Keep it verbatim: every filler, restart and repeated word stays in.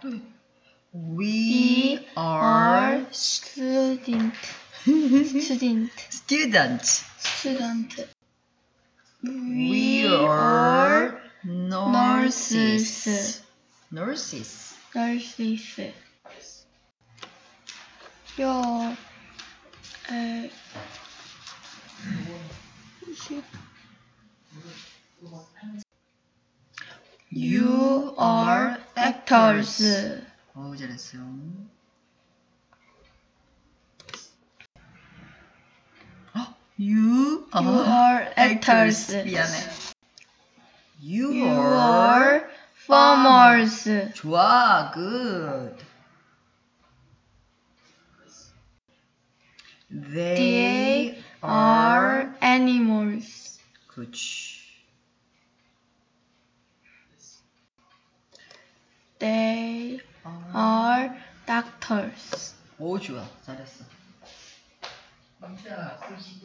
We are student. Student. students. Student. We are nurses. Nurses. Nurses. You're uh, You are actors. 오, 잘했어요. You are, You are actors. 미안해. You, You are are farmers. 좋아, good. They, They are animals. 그렇지. They are doctors. 오, 좋아, 잘했어.